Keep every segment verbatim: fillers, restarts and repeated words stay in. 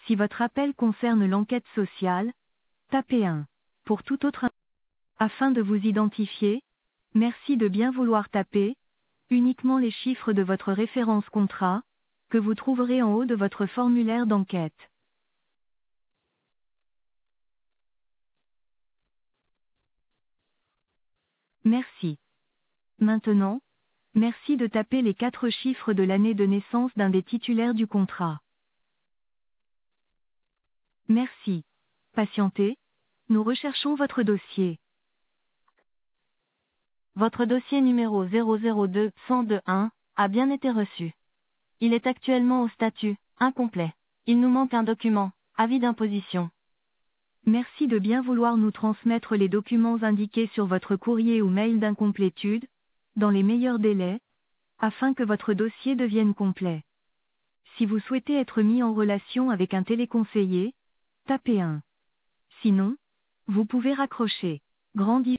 Si votre appel concerne l'enquête sociale, tapez un. Pour tout autre in- afin de vous identifier, merci de bien vouloir taper uniquement les chiffres de votre référence contrat, que vous trouverez en haut de votre formulaire d'enquête. Merci. Maintenant, merci de taper les quatre chiffres de l'année de naissance d'un des titulaires du contrat. Merci. Patientez. Nous recherchons votre dossier. Votre dossier numéro zéro zéro deux cent deux un a bien été reçu. Il est actuellement au statut incomplet. Il nous manque un document, avis d'imposition. Merci de bien vouloir nous transmettre les documents indiqués sur votre courrier ou mail d'incomplétude, dans les meilleurs délais, afin que votre dossier devienne complet. Si vous souhaitez être mis en relation avec un téléconseiller, tapez un. Sinon, vous pouvez raccrocher. Grandi.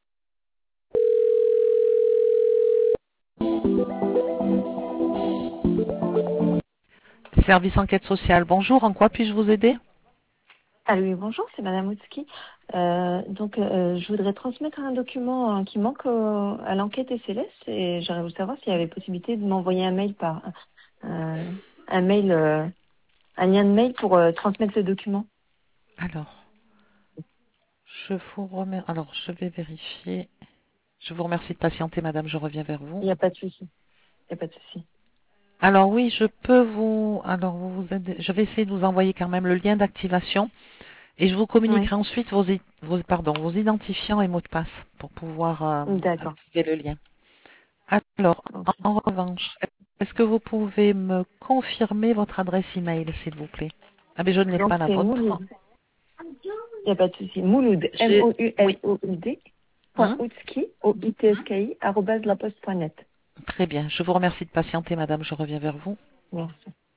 Service enquête sociale, bonjour, en quoi puis-je vous aider? Ah oui, bonjour, c'est Madame Outzki. Euh, donc, euh, je voudrais transmettre un document euh, qui manque euh, à l'enquête S L S et j'aimerais vous savoir s'il y avait possibilité de m'envoyer un mail par euh, un mail, euh, un lien de mail pour euh, transmettre ce document. Alors, je vous remercie. Alors, je vais vérifier. Je vous remercie de patienter, madame, je reviens vers vous. Il n'y a pas de souci. Il n'y a pas de souci. Alors oui, je peux vous... Alors, vous vous aider- je vais essayer de vous envoyer quand même le lien d'activation et je vous Oui, communiquerai ensuite vos, i- vos, pardon, vos identifiants et mots de passe pour pouvoir euh, d'accord. activer le lien. Alors, Ok. en, en revanche, est-ce que vous pouvez me confirmer votre adresse email, s'il vous plaît? Ah mais je ne l'ai Donc, pas la c'est vôtre. Mouloud. Il n'y a pas de souci. Mouloud, J'ai... Oui. M-O-U-L-O-U-D, point Hein. Outzki, O-I-T-S-K-I, arrobase laposte point net. Très bien. Je vous remercie de patienter, madame. Je reviens vers vous. Merci.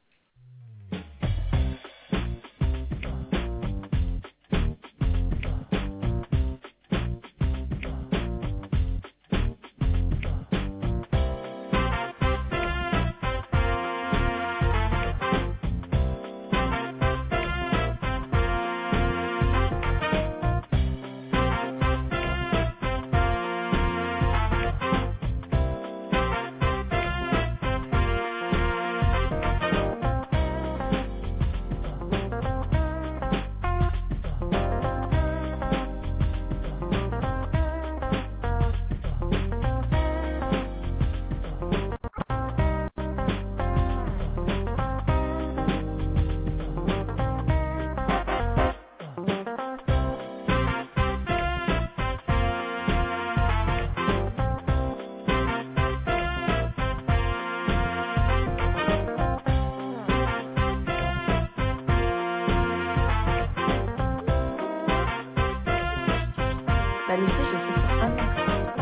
Bah, l'essai, j'ai fait sur un an.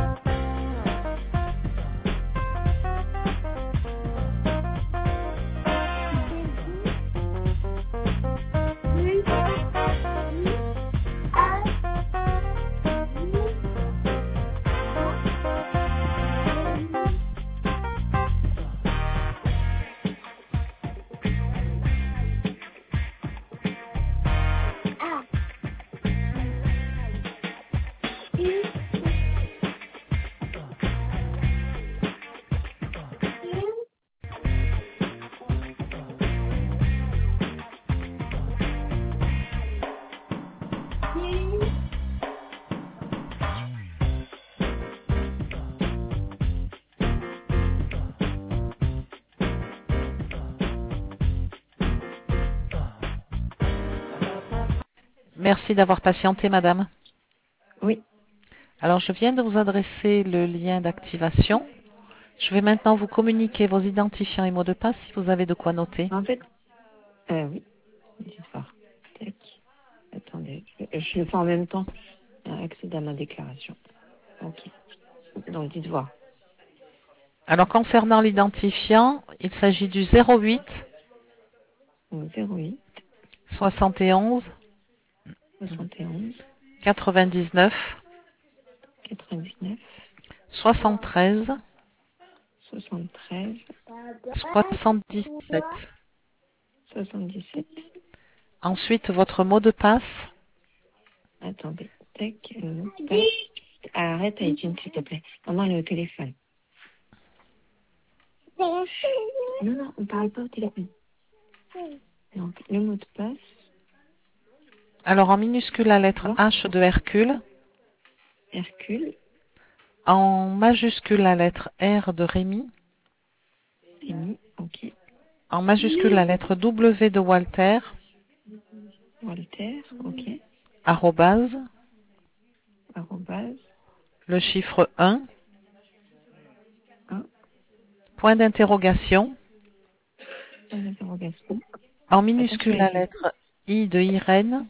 Merci d'avoir patienté, madame. Oui, Alors, je viens de vous adresser le lien d'activation. Je vais maintenant vous communiquer vos identifiants et mots de passe si vous avez de quoi noter. en fait, euh, oui, dites voir. Tac. Attendez, je, je le fais en même temps. Euh, Accéder à ma déclaration. Ok. Donc, dites voir. Alors, concernant l'identifiant, il s'agit du zéro huit Donc, zéro huit, soixante et onze soixante et onze, quatre-vingt-dix-neuf quatre-vingt-dix-neuf, soixante-treize soixante-treize, soixante-dix-sept. soixante-dix-sept. Ensuite, votre mot de passe. Attendez. Tac. Euh, tac. Arrête, Aïdine, s'il te plaît. Maman, elle est au téléphone. Non, non, on parle pas au téléphone. Donc, le mot de passe. Alors, en minuscule, la lettre Bon. H de Hercule. Hercule. En majuscule, la lettre R de Rémi. Rémi. Ok. En majuscule, la lettre W de Walter. Walter. Ok. Arrobase. Arrobase. Le chiffre un. un. Point d'interrogation. Point d'interrogation. En minuscule, la lettre I de Irène.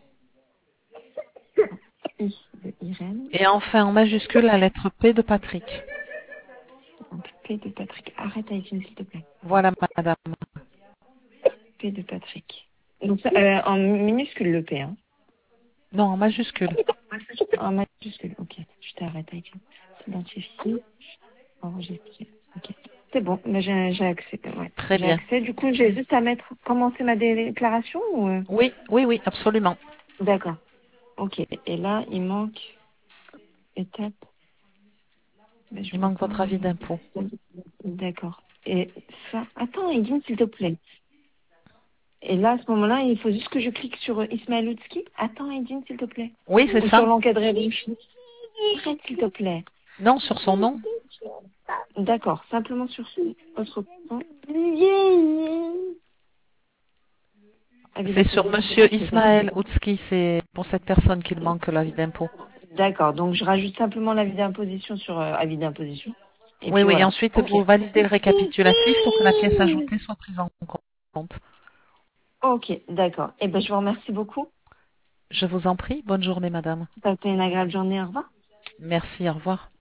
I de Irène. Et enfin, en majuscule, la lettre P de Patrick. Donc, P de Patrick. Arrête, Aïdine, s'il te plaît. Voilà, madame. P de Patrick. Donc, ça, euh, en minuscule, le P, hein. Non, en majuscule. En majuscule, ok. Je t'arrête, Aïdine. Identifier. Enregistrer. Ok. C'est bon, mais j'ai j'ai accès. Ouais. Très J'ai bien. accès. Du coup, j'ai juste à mettre, commencer ma déclaration ou... euh Oui, oui, oui, absolument. D'accord. Ok. Et là, il manque étape. Mais je Il vois manque pas. votre avis d'impôt. D'accord. Et ça, attends, Aïdine, s'il te plaît. Et là, à ce moment-là, il faut juste que je clique sur Ismaël Outzki. Attends, Aïdine, s'il te plaît. Oui, c'est Ou ça. sur l'encadré rouge. Arrête, s'il te plaît. Non, sur son nom. D'accord. Simplement sur ce autre point. Avis C'est sur d'imposition. monsieur Ok, d'accord. Ismaël Outzki. C'est pour cette personne qu'il manque l'avis d'impôt. D'accord. Donc, je rajoute simplement l'avis d'imposition sur euh, avis d'imposition. Et Oui, puis oui. Et voilà. ensuite, Ok. vous validez le récapitulatif pour que la pièce ajoutée soit prise en compte. Ok, d'accord. Eh ben, je vous remercie beaucoup. Je vous en prie. Bonne journée, madame. Passez une agréable journée. Au revoir. Merci. Au revoir.